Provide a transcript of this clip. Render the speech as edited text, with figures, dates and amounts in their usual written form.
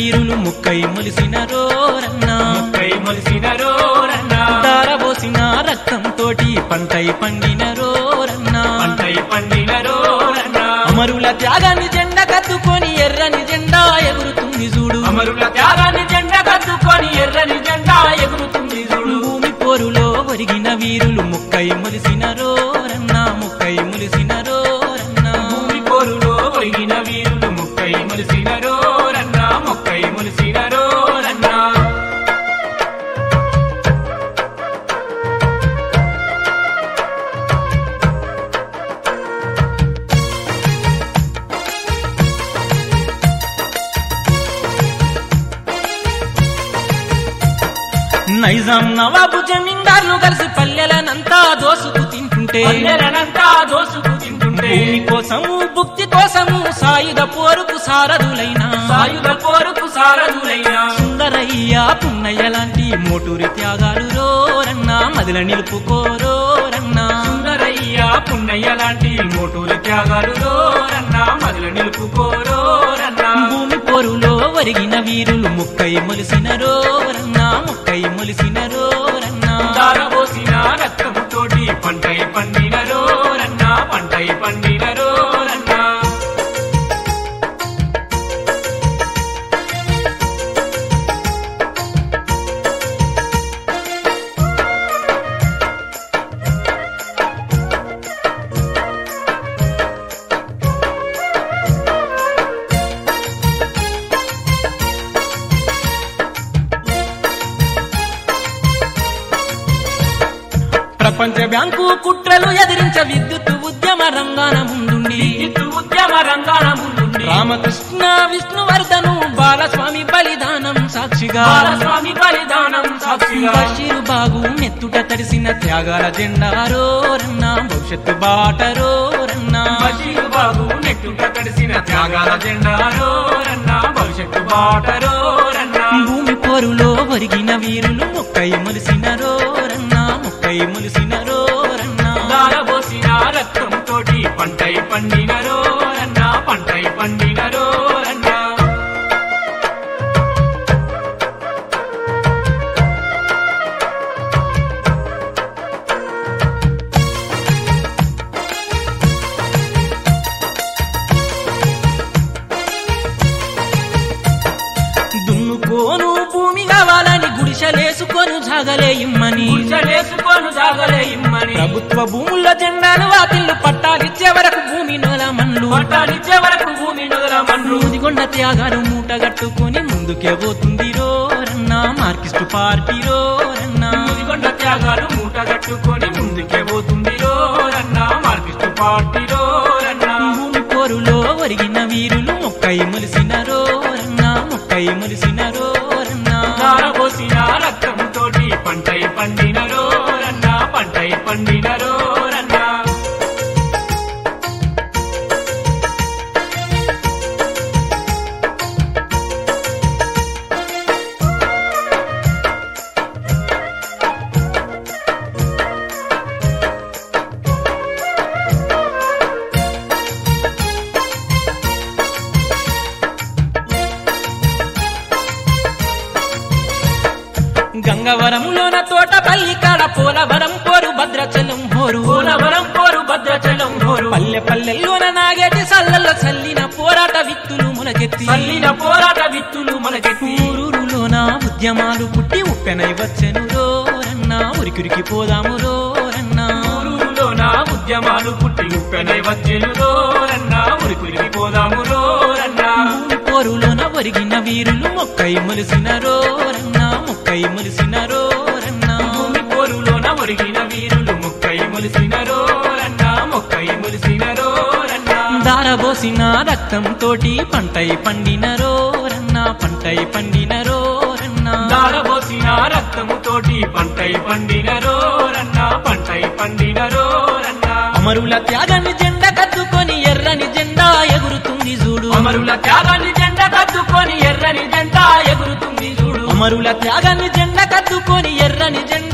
వీరులు ముక్కై మొలిసినరో రన్నా ముక్కై మొలిసినరో రన్నా దారబోసిన రక్తం తోటి పంటై పండినరో రన్నా పంటై పండినరో రన్నా అమరుల త్యాగాన్ని జెండ కత్తుకొని ఎర్రని జెండా ఎగురుతుంది చూడు అమరుల త్యాగాన్ని జెండ కత్తుకొని ఎర్రని జెండా ఎగురుతుంది చూడు భూమి పోరులో ఒరిగిన వీరులు ముక్కై మొలిసినరో రన్నా ముక్కై మొలిసినరో రన్నా భూమి పోరులో ఒరిగిన వీరులు ముక్కై మొలిసినరో రన్నా ముక్కై మొలిసినరో రన్నా నైజాం నవాబు జమీందార్లు కలిసి పల్లెలనంతా దోసుకు తింటుంటే పల్లెలనంతా దోసుకు తింటుంటే భూమి కోసము భుక్తి కోసము సాయుధ పోరుకు సారథులైన సాయుధ పోరుకు సారథులైన సుందరయ్య పున్నయ్య లాంటి మోటూరి త్యాగాలు రోరన్నా మదిల నిలుపుకోరోరన్నా సుందరయ్య పున్నయ్య లాంటి మోటూరి త్యాగాలు రోరన్నా మొదలు నిలుపుకోరోరన్నా భూమి పోరులో ఒరిగిన వీరులు ముక్కై మొలిసినరో రన్నా ముక్కై మొలిసినరో రన్నా దారబోసిన రక్తము తోటి పంటై పండినరో రన్నా పంటై పండినరో రన్నా ప్రపంచ బ్యాంకు కుట్రలు ఎదిరించ విద్యుత్ ఉద్యమ రంగాన ముందుండి విద్యుత్ ఉద్యమ రంగాన ముందుండి రామకృష్ణ విష్ణువర్ధను బాలస్వామి బలిదానం సాక్షిగా బాలస్వామి బలిదానం సాక్షిగా బషీరు బాగు నెత్తుట తడిసిన త్యాగాల జెండారో రన్నా భవిష్యత్తు బాటరో రన్నా బషీరు బాబు నెట్టుట తడిసిన త్యాగాల జెండారో రన్నా భవిష్యత్తు బాటరో రన్నా భూమి పోరులో ఒరిగిన వీరులు ముక్కై మొలిసినరో రన్నా ముక్కై మొలిసినరో రన్నా దారబోసిన రక్తం తోటి పంటై పండినరో రన్నా పంటై పండినరో రన్నా దున్నుకోను భూమి కావాలని గుడిసెలేసుకొను జాగలే ఇమ్మని గుడిసెలేసుకొని సాగలే ఇమ్మని ప్రభుత్వ భూముల్లో జెండాలు వాటిల్లు పట్టాలిచ్చే వరకు భూమి నోలమన్లు పట్టాలిచ్చే వరకు భూమి నదుల మన్ను నూదిగొండ త్యాగాలు మూటగట్టుకొని ముందుకే పోతుంది రోరన్నా మార్కిస్టు పార్టీ రోరన్నా ముదిగొండ త్యాగాలు మూట కట్టుకొని ముందుకే పోతుంది రన్నా మార్కిస్టు పార్టీ రన్నా భూమి పోరులో ఒరిగిన వీరులు ముక్కై మొలిసినరో రన్నా ముక్కై మొలిసినరో రన్నా దారబోసిన రక్తం తోటి పంటై పండినరో రన్నా పంటై పండినరో రన్నా గంగవరంలోన తోటపల్లి కాడ పోలవరం పోరు భద్రాచలం హోరు పోలవరం పోరు భద్రాచలం హోరు పల్లె పల్లెల్లోన నాగేటి సల్లల్లో చల్లిన పోరాట విత్తులు ములకెత్తి చల్లిన పోరాట విత్తులు మనకెత్తి ఊరూరులోన ఉద్యమాలు పుట్టి ఉప్పెనై వచ్చెను రోరన్నా ఉరికురికి పోదాము రోరన్నా ఊరూరులోన ఉద్యమాలు పుట్టి ఉప్పెనై వచ్చెను రన్నా ఉరికి పోదాము రన్నా భూమి పోరులోన ఒరిగిన వీరులు మొక్కై మొలిసినరో రన్నా మొక్కై మొలిసినరో రన్నా భూమి పోరులోన ఒరిగిన వీరులు ముక్కై మొలిసినరో రన్నా మొక్కై మొలిసినరో రన్నా దారబోసిన రక్తం తోటి పంటై పండినరో రన్నా పంటై పండినరో రన్నా దారబోసిన రక్తము తోటి పంటై పండినరో రన్నా పంటై పండినరో రన్నా అమరుల త్యాగాన్ని జెండ కత్తుకొని ఎర్రని జెండా ఎగురుతుంది చూడు అమరుల త్యాగాన్ని జెండ కత్తుకొని ఎర్రని జెండా ఎగురుతుంది చూడు అమరుల త్యాగాన్ని జెండ కత్తుకొని ఎర్రని జెండా